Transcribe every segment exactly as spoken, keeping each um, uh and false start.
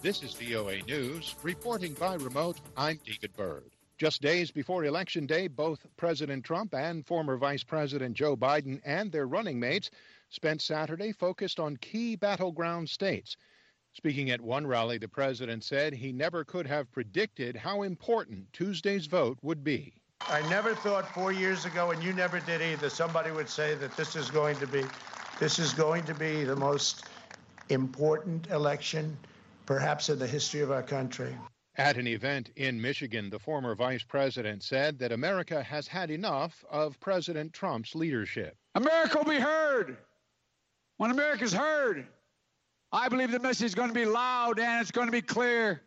This is V O A News. Reporting by remote, I'm David Byrd. Just days before Election Day, both President Trump and former Vice President Joe Biden and their running mates spent Saturday focused on key battleground states. Speaking at one rally, the president said he never could have predicted how important Tuesday's vote would be. I never thought four years ago, and you never did either, somebody would say that this is going to be, this is going to be the most important election, perhaps in the history of our country. At an event in Michigan, the former vice president said that America has had enough of President Trump's leadership. America will be heard. When America's heard, I believe the message is going to be loud and it's going to be clear.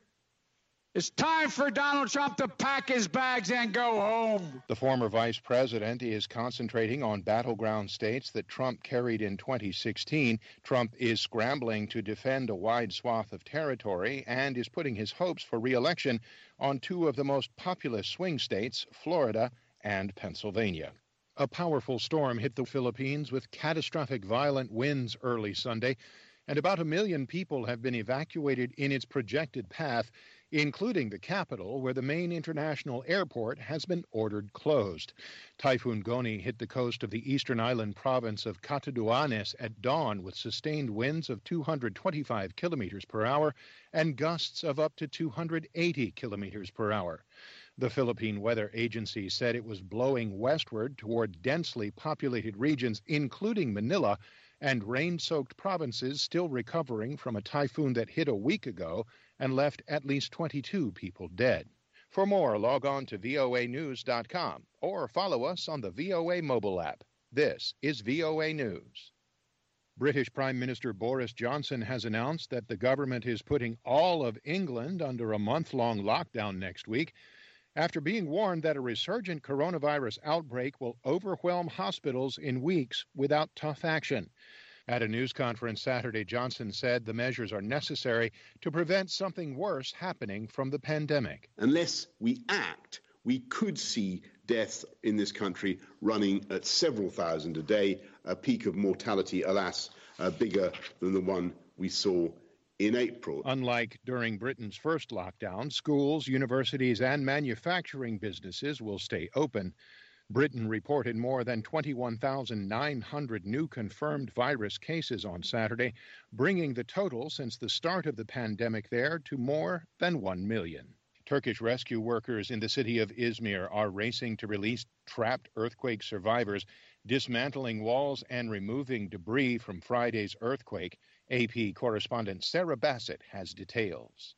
It's time for Donald Trump to pack his bags and go home. The former vice president is concentrating on battleground states that Trump carried in twenty sixteen. Trump is scrambling to defend a wide swath of territory and is putting his hopes for re-election on two of the most populous swing states, Florida and Pennsylvania. A powerful storm hit the Philippines with catastrophic violent winds early Sunday, and about a million people have been evacuated in its projected path, including the capital, where the main international airport has been ordered closed. Typhoon Goni hit the coast of the eastern island province of Catanduanes at dawn with sustained winds of two hundred twenty-five kilometers per hour and gusts of up to two hundred eighty kilometers per hour. The Philippine Weather Agency said it was blowing westward toward densely populated regions, including Manila, and rain-soaked provinces still recovering from a typhoon that hit a week ago and left at least twenty-two people dead. For more, log on to V O A news dot com or follow us on the V O A mobile app. This is V O A News. British Prime Minister Boris Johnson has announced that the government is putting all of England under a month-long lockdown next week, after being warned that a resurgent coronavirus outbreak will overwhelm hospitals in weeks without tough action. At a news conference Saturday, Johnson said the measures are necessary to prevent something worse happening from the pandemic. Unless we act, we could see deaths in this country running at several thousand a day, a peak of mortality, alas, uh, bigger than the one we saw in April. Unlike during Britain's first lockdown, schools, universities, and manufacturing businesses will stay open. Britain reported more than twenty-one thousand nine hundred new confirmed virus cases on Saturday, bringing the total since the start of the pandemic there to more than one million. Turkish rescue workers in the city of Izmir are racing to release trapped earthquake survivors, dismantling walls and removing debris from Friday's earthquake. A P correspondent Sarah Bassett has details.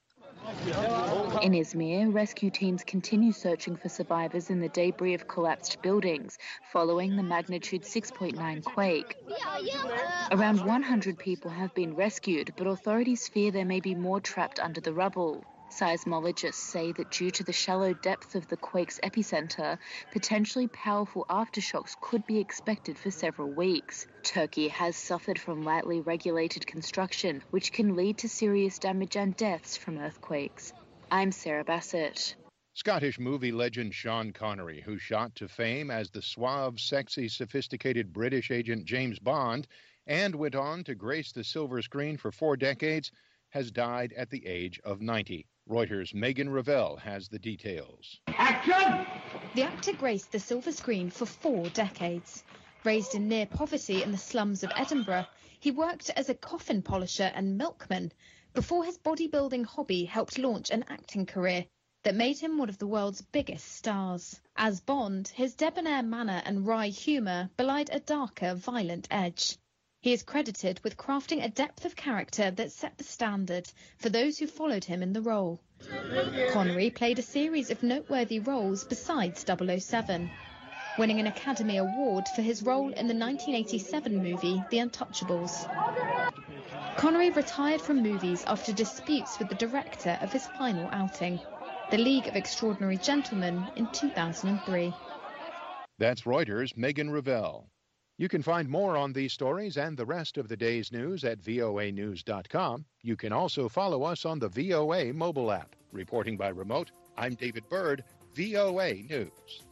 In Izmir, rescue teams continue searching for survivors in the debris of collapsed buildings following the magnitude six point nine quake. Around one hundred people have been rescued, but authorities fear there may be more trapped under the rubble. Seismologists say that due to the shallow depth of the quake's epicenter, potentially powerful aftershocks could be expected for several weeks. Turkey has suffered from lightly regulated construction, which can lead to serious damage and deaths from earthquakes. I'm Sarah Bassett. Scottish movie legend Sean Connery, who shot to fame as the suave, sexy, sophisticated British agent James Bond and went on to grace the silver screen for four decades, has died at the age of ninety. Reuters' Megan Revell has the details. Action! The actor graced the silver screen for four decades. Raised in near poverty in the slums of Edinburgh, he worked as a coffin polisher and milkman before his bodybuilding hobby helped launch an acting career that made him one of the world's biggest stars. As Bond, his debonair manner and wry humour belied a darker, violent edge. He is credited with crafting a depth of character that set the standard for those who followed him in the role. Connery played a series of noteworthy roles besides double oh seven, winning an Academy Award for his role in the nineteen eighty-seven movie The Untouchables. Connery retired from movies after disputes with the director of his final outing, The League of Extraordinary Gentlemen, in two thousand three. That's Reuters' Megan Revell. You can find more on these stories and the rest of the day's news at V O A news dot com. You can also follow us on the V O A mobile app. Reporting by remote, I'm David Byrd, V O A News.